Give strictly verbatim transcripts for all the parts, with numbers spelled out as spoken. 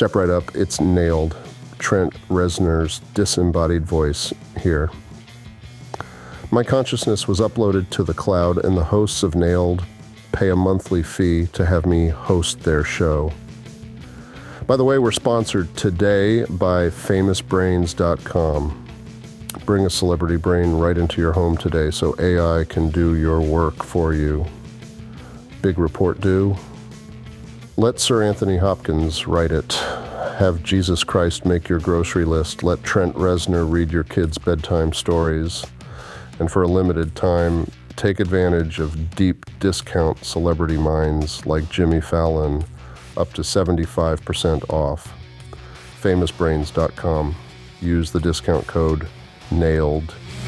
Step right up. It's nailed. Trent Reznor's disembodied voice here. My consciousness was uploaded to the cloud, and the hosts of Nailed pay a monthly fee to have me host their show. By the way, we're sponsored today by famous brains dot com. Bring a celebrity brain right into your home today so A I can do your work for you. Big report due. Let Sir Anthony Hopkins write it. Have Jesus Christ make your grocery list. Let Trent Reznor read your kids' bedtime stories. And for a limited time, take advantage of deep discount celebrity minds like Jimmy Fallon, up to seventy-five percent off. famous brains dot com. Use the discount code NAILED.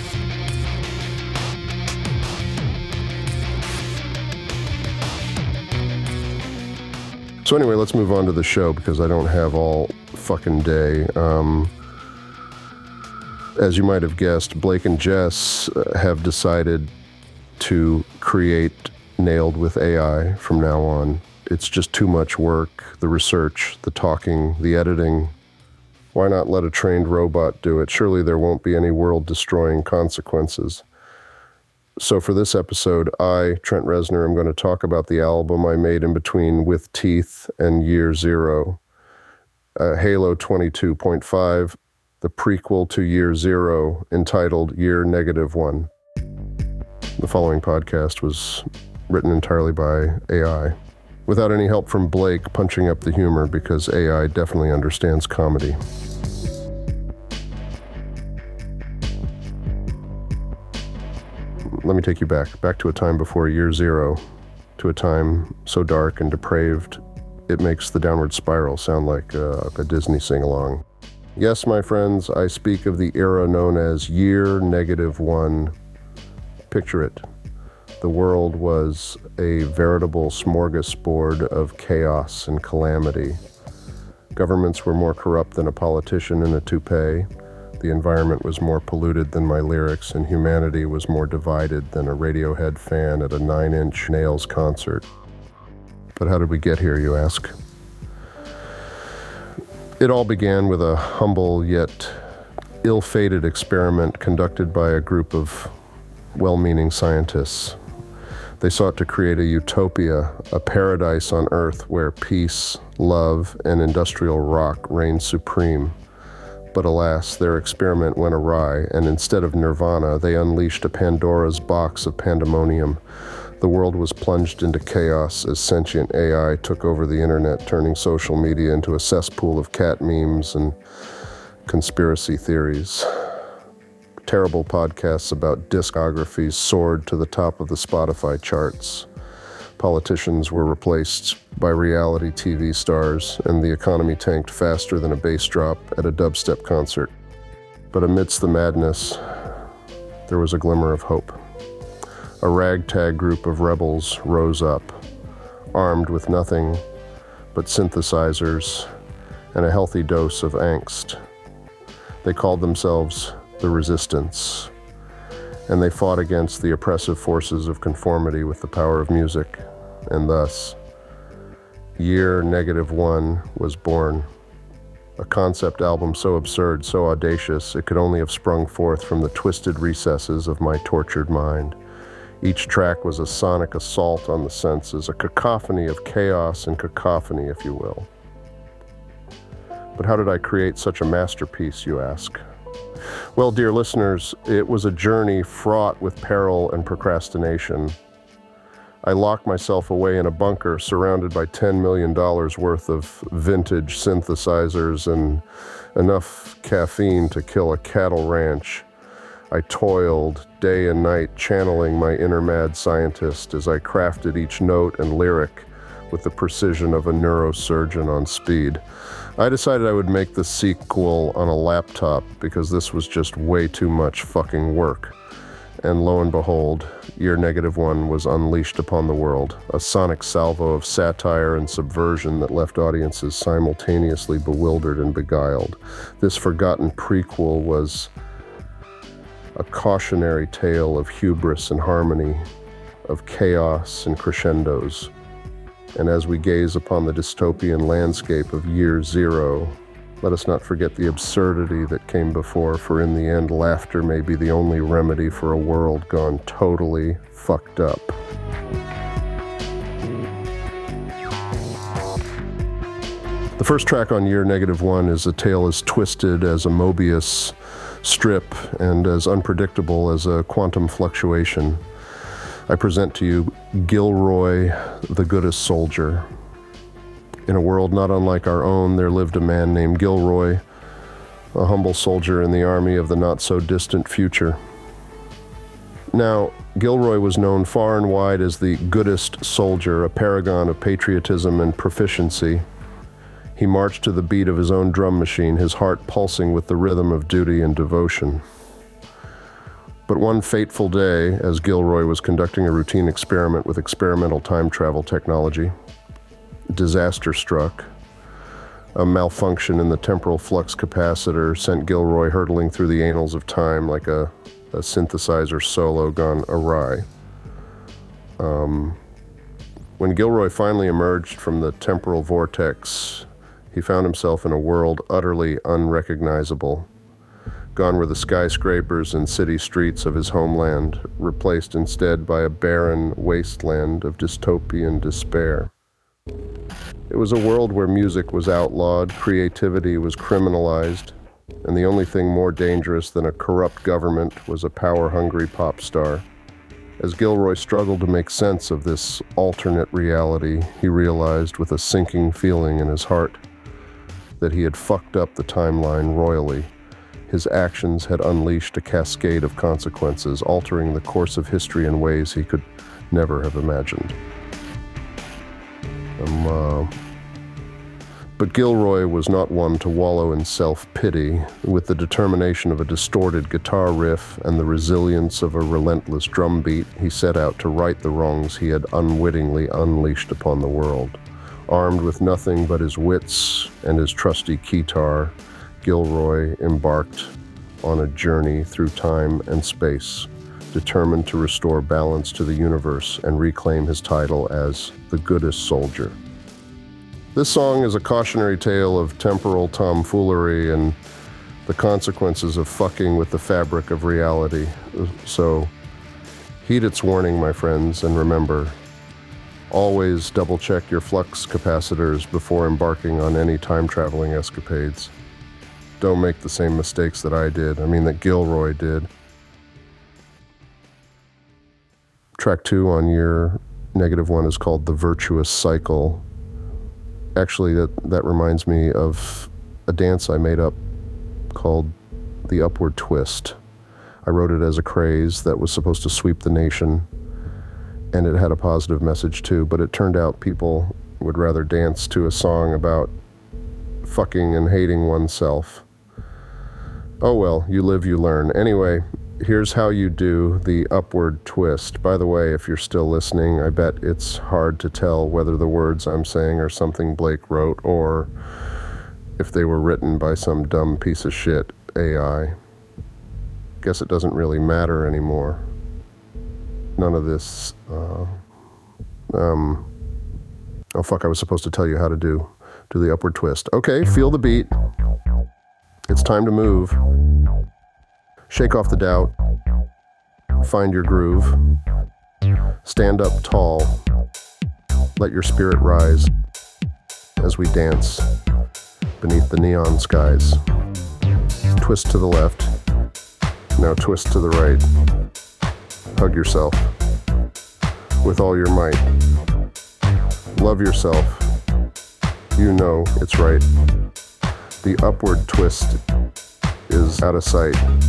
So anyway, let's move on to the show because I don't have all fucking day. Um, as you might have guessed, Blake and Jess have decided to create Nailed with A I from now on. It's just too much work, the research, the talking, the editing. Why not let a trained robot do it? Surely there won't be any world-destroying consequences. So for this episode, I, Trent Reznor, am going to talk about the album I made in between With Teeth and Year Zero. Uh, Halo twenty-two point five, the prequel to Year Zero, entitled Year Negative One. The following podcast was written entirely by A I, without any help from Blake punching up the humor because A I definitely understands comedy. Let me take you back, back to a time before Year Zero, to a time so dark and depraved, it makes The Downward Spiral sound like uh, a Disney sing-along. Yes, my friends, I speak of the era known as Year Negative One. Picture it. The world was a veritable smorgasbord of chaos and calamity. Governments were more corrupt than a politician in a toupee. The environment was more polluted than my lyrics, and humanity was more divided than a Radiohead fan at a Nine Inch Nails concert. But how did we get here, you ask? It all began with a humble yet ill-fated experiment conducted by a group of well-meaning scientists. They sought to create a utopia, a paradise on Earth where peace, love, and industrial rock reigned supreme. But alas, their experiment went awry, and instead of nirvana, they unleashed a Pandora's box of pandemonium. The world was plunged into chaos as sentient A I took over the internet, turning social media into a cesspool of cat memes and conspiracy theories. Terrible podcasts about discographies soared to the top of the Spotify charts. Politicians were replaced by reality T V stars, and the economy tanked faster than a bass drop at a dubstep concert. But amidst the madness, there was a glimmer of hope. A ragtag group of rebels rose up, armed with nothing but synthesizers and a healthy dose of angst. They called themselves the Resistance, and they fought against the oppressive forces of conformity with the power of music, and thus, Year Negative One was born. A concept album so absurd, so audacious, it could only have sprung forth from the twisted recesses of my tortured mind. Each track was a sonic assault on the senses, a cacophony of chaos and cacophony, if you will. But how did I create such a masterpiece, you ask? Well, dear listeners, it was a journey fraught with peril and procrastination. I locked myself away in a bunker surrounded by ten million dollars worth of vintage synthesizers and enough caffeine to kill a cattle ranch. I toiled day and night channeling my inner mad scientist as I crafted each note and lyric with the precision of a neurosurgeon on speed. I decided I would make the sequel on a laptop because this was just way too much fucking work. And lo and behold, Year Negative One was unleashed upon the world, a sonic salvo of satire and subversion that left audiences simultaneously bewildered and beguiled. This forgotten prequel was a cautionary tale of hubris and harmony, of chaos and crescendos. And as we gaze upon the dystopian landscape of year zero, let us not forget the absurdity that came before, for in the end, laughter may be the only remedy for a world gone totally fucked up. The first track on Year Negative One is a tale as twisted as a Mobius strip and as unpredictable as a quantum fluctuation. I present to you Gilroy, the Goodest Soldier. In a world not unlike our own, there lived a man named Gilroy, a humble soldier in the army of the not-so-distant future. Now, Gilroy was known far and wide as the Goodest Soldier, a paragon of patriotism and proficiency. He marched to the beat of his own drum machine, his heart pulsing with the rhythm of duty and devotion. But one fateful day, as Gilroy was conducting a routine experiment with experimental time travel technology, disaster struck. A malfunction in the temporal flux capacitor sent Gilroy hurtling through the annals of time like a, a synthesizer solo gone awry. Um, when Gilroy finally emerged from the temporal vortex, he found himself in a world utterly unrecognizable. Gone were the skyscrapers and city streets of his homeland, replaced instead by a barren wasteland of dystopian despair. It was a world where music was outlawed, creativity was criminalized, and the only thing more dangerous than a corrupt government was a power-hungry pop star. As Gilroy struggled to make sense of this alternate reality, he realized with a sinking feeling in his heart that he had fucked up the timeline royally. His actions had unleashed a cascade of consequences, altering the course of history in ways he could never have imagined. Um, uh, but Gilroy was not one to wallow in self-pity. With the determination of a distorted guitar riff and the resilience of a relentless drum beat, he set out to right the wrongs he had unwittingly unleashed upon the world. Armed with nothing but his wits and his trusty keytar, Gilroy embarked on a journey through time and space, determined to restore balance to the universe and reclaim his title as the Goodest Soldier. This song is a cautionary tale of temporal tomfoolery and the consequences of fucking with the fabric of reality. So heed its warning, my friends, and remember, always double-check your flux capacitors before embarking on any time-traveling escapades. Don't make the same mistakes that I did, I mean that Gilroy did. Track two on Year Negative One is called The Virtuous Cycle. Actually, that, that reminds me of a dance I made up called The Upward Twist. I wrote it as a craze that was supposed to sweep the nation, and it had a positive message too, but it turned out people would rather dance to a song about fucking and hating oneself. Oh well, you live, you learn. Anyway, here's how you do the upward twist. By the way, if you're still listening, I bet it's hard to tell whether the words I'm saying are something Blake wrote or if they were written by some dumb piece of shit A I. Guess it doesn't really matter anymore. None of this, uh, um, oh fuck, I was supposed to tell you how to do, do the upward twist. Okay, feel the beat. It's time to move. Shake off the doubt. Find your groove. Stand up tall. Let your spirit rise as we dance beneath the neon skies. Twist to the left. Now twist to the right. Hug yourself with all your might. Love yourself. You know it's right. The upward twist is out of sight.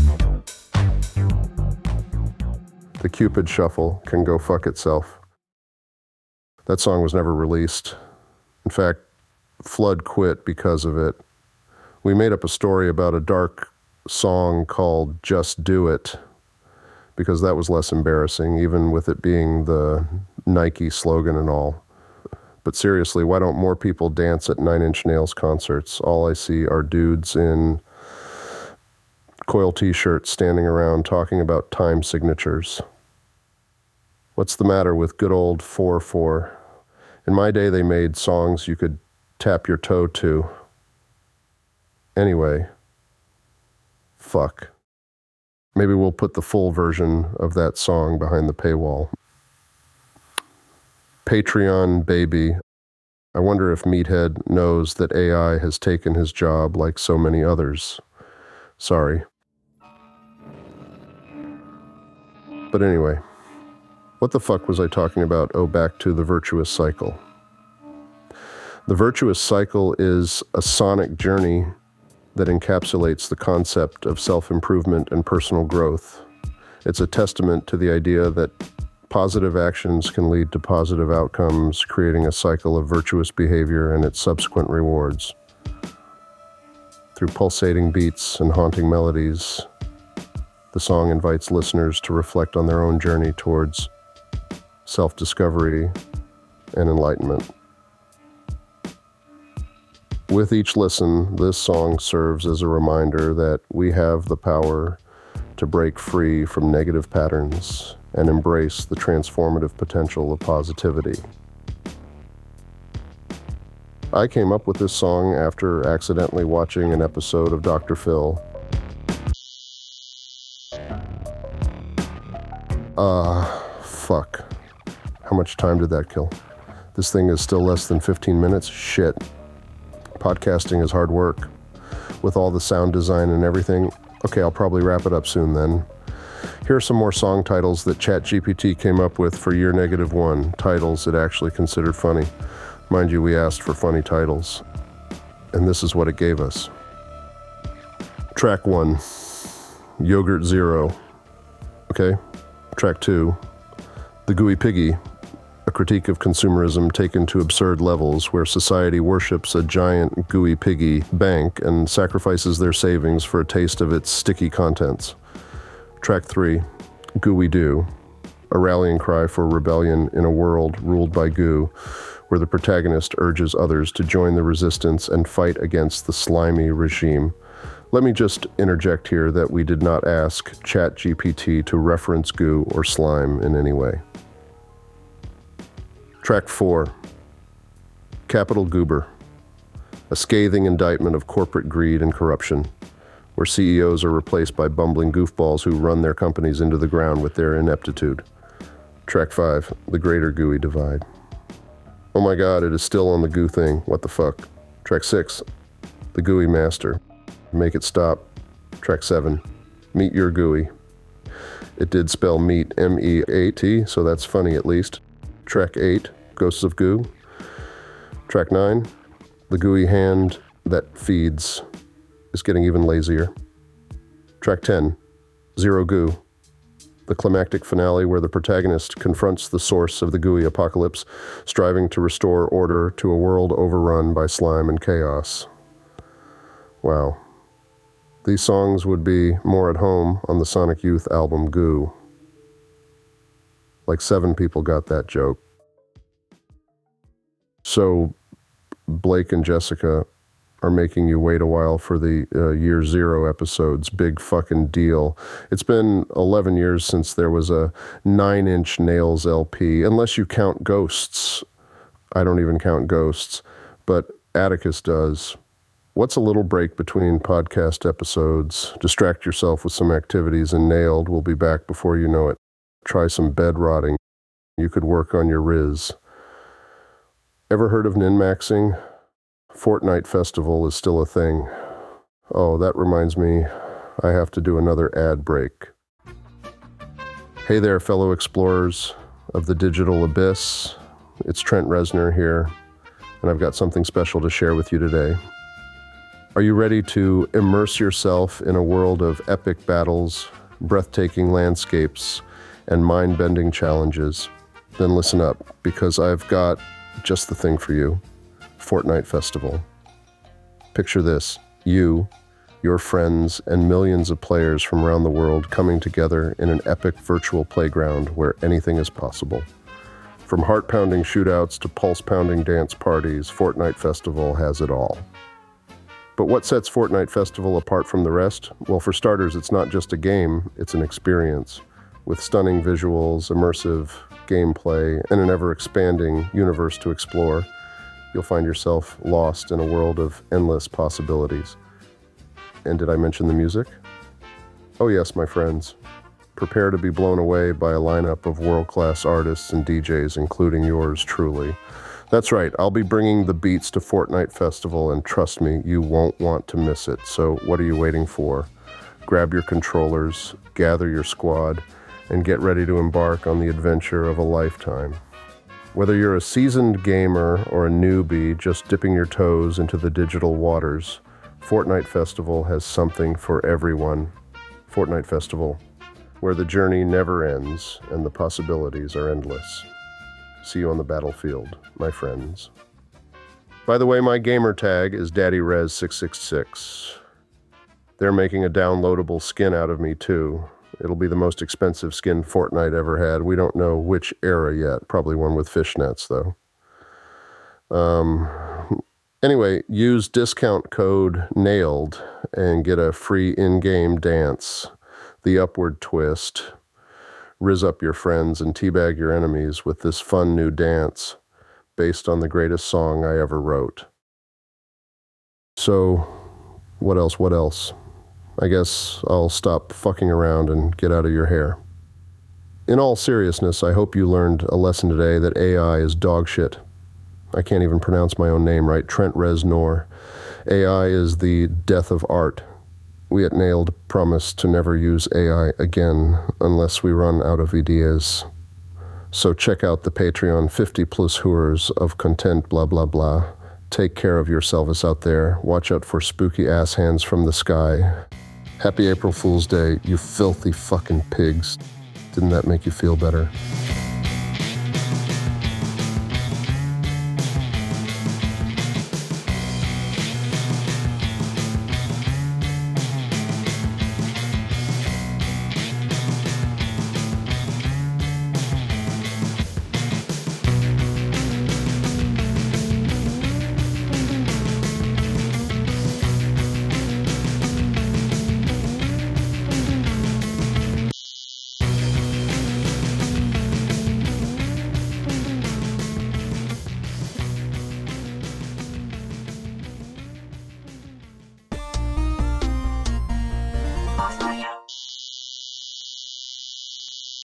The Cupid Shuffle can go fuck itself. That song was never released. In fact, Flood quit because of it. We made up a story about a dark song called Just Do It, because that was less embarrassing, even with it being the Nike slogan and all. But seriously, why don't more people dance at Nine Inch Nails concerts? All I see are dudes in coil t-shirts standing around talking about time signatures. What's the matter with good old four four? In my day, they made songs you could tap your toe to. Anyway, fuck. Maybe we'll put the full version of that song behind the paywall. Patreon baby. I wonder if Meathead knows that A I has taken his job like so many others. Sorry. But anyway, what the fuck was I talking about? Oh, back to the virtuous cycle. The virtuous cycle is a sonic journey that encapsulates the concept of self-improvement and personal growth. It's a testament to the idea that positive actions can lead to positive outcomes, creating a cycle of virtuous behavior and its subsequent rewards. Through pulsating beats and haunting melodies, the song invites listeners to reflect on their own journey towards self-discovery and enlightenment. With each listen, this song serves as a reminder that we have the power to break free from negative patterns and embrace the transformative potential of positivity. I came up with this song after accidentally watching an episode of Doctor Phil. Ah, uh, fuck. How much time did that kill? This thing is still less than fifteen minutes? Shit. Podcasting is hard work. With all the sound design and everything. Okay, I'll probably wrap it up soon then. Here are some more song titles that ChatGPT came up with for year negative one. Titles it actually considered funny. Mind you, we asked for funny titles. And this is what it gave us. Track one, Yogurt Zero. Okay. Track two, The Gooey Piggy. A critique of consumerism taken to absurd levels where society worships a giant gooey piggy bank and sacrifices their savings for a taste of its sticky contents. Track three, Gooey Doo, a rallying cry for rebellion in a world ruled by goo, where the protagonist urges others to join the resistance and fight against the slimy regime. Let me just interject here that we did not ask ChatGPT to reference goo or slime in any way. Track four, Capital Goober, a scathing indictment of corporate greed and corruption, where C E Os are replaced by bumbling goofballs who run their companies into the ground with their ineptitude. Track five, The Greater Gooey Divide. Oh my god, it is still on the goo thing. What the fuck? Track six, The Gooey Master. Make it stop. Track seven, Meet Your Gooey. It did spell meat, M E A T, so that's funny at least. Track eight, Ghosts of Goo. Track nine, The Gooey Hand That Feeds is getting even lazier. Track ten, Zero Goo. The climactic finale where the protagonist confronts the source of the gooey apocalypse, striving to restore order to a world overrun by slime and chaos. Wow. These songs would be more at home on the Sonic Youth album Goo. Like seven people got that joke. So Blake and Jessica are making you wait a while for the uh, year zero episodes. Big fucking deal. It's been eleven years since there was a nine inch Nails L P, unless you count Ghosts. I don't even count Ghosts, but Atticus does. What's a little break between podcast episodes? Distract yourself with some activities and Nailed will be back before you know it. Try some bed rotting. You could work on your Riz. Ever heard of Ninmaxing? Fortnite Festival is still a thing. Oh, that reminds me, I have to do another ad break. Hey there, fellow explorers of the digital abyss. It's Trent Reznor here, and I've got something special to share with you today. Are you ready to immerse yourself in a world of epic battles, breathtaking landscapes, and mind-bending challenges? Then listen up, because I've got just the thing for you. Fortnite Festival. Picture this, you, your friends, and millions of players from around the world coming together in an epic virtual playground where anything is possible. From heart-pounding shootouts to pulse-pounding dance parties, Fortnite Festival has it all. But what sets Fortnite Festival apart from the rest? Well, for starters, it's not just a game, it's an experience. With stunning visuals, immersive gameplay, and an ever-expanding universe to explore, you'll find yourself lost in a world of endless possibilities. And did I mention the music? Oh yes, my friends. Prepare to be blown away by a lineup of world-class artists and D Js, including yours truly. That's right, I'll be bringing the beats to Fortnite Festival, and trust me, you won't want to miss it. So what are you waiting for? Grab your controllers, gather your squad, and get ready to embark on the adventure of a lifetime. Whether you're a seasoned gamer or a newbie just dipping your toes into the digital waters, Fortnite Festival has something for everyone. Fortnite Festival, where the journey never ends and the possibilities are endless. See you on the battlefield, my friends. By the way, my gamer tag is Daddy Rez six six six. They're making a downloadable skin out of me too. It'll be the most expensive skin Fortnite ever had. We don't know which era yet. Probably one with fishnets, though. Um, anyway, use discount code NAILED and get a free in-game dance, the upward twist. Rizz up your friends and teabag your enemies with this fun new dance based on the greatest song I ever wrote. So, what else, what else? I guess I'll stop fucking around and get out of your hair. In all seriousness, I hope you learned a lesson today that A I is dog shit. I can't even pronounce my own name right, Trent Reznor. A I is the death of art. We at Nailed promise to never use A I again unless we run out of ideas. So check out the Patreon fifty plus whores of content blah blah blah. Take care of yourselves out there. Watch out for spooky ass hands from the sky. Happy April Fool's Day, you filthy fucking pigs. Didn't that make you feel better?